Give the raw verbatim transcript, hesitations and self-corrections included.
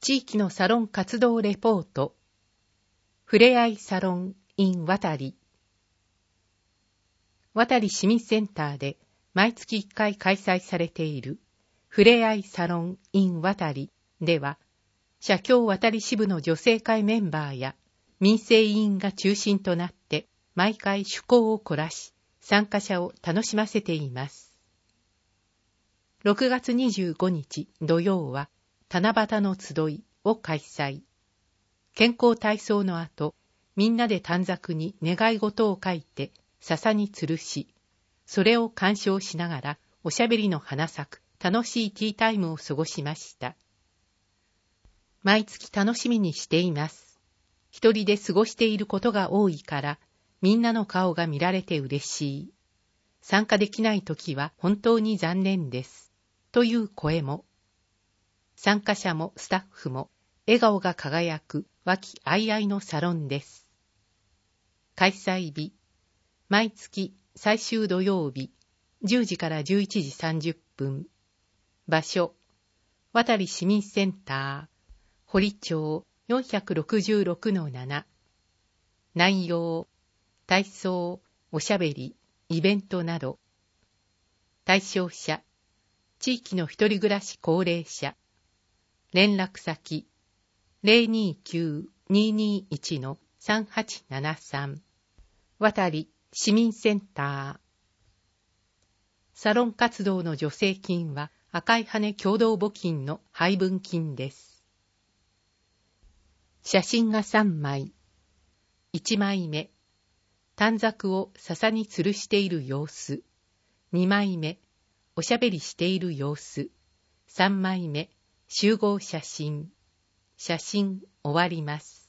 地域のサロン活動レポート。ふれあいサロン in 渡り。渡り市民センターで毎月いっかい開催されているふれあいサロン in 渡りでは、社協渡り支部の女性会メンバーや民生委員が中心となって毎回趣向を凝らし、参加者を楽しませています。ろくがつにじゅうごにち土曜は七夕の集いを開催。健康体操の後、みんなで短冊に願い事を書いて笹に吊るし、それを鑑賞しながらおしゃべりの花咲く楽しいティータイムを過ごしました。毎月楽しみにしています。一人で過ごしていることが多いから、みんなの顔が見られて嬉しい。参加できないときは本当に残念です。という声も。参加者もスタッフも笑顔が輝く和気あいあいのサロンです。開催日、毎月最終土曜日、じゅうじからじゅういちじさんじゅっぷん。場所、渡り市民センター、堀町 よんひゃくろくじゅうろくのなな。内容、体操、おしゃべり、イベントなど。対象者、地域の一人暮らし高齢者。連絡先、ゼロにきゅう にーにーいち さんはちななさん。渡り市民センター。サロン活動の助成金は赤い羽共同募金の配分金です。写真がさんまい。いちまいめ、短冊を笹に吊るしている様子。にまいめ、おしゃべりしている様子。さんまいめ、集合写真。写真終わります。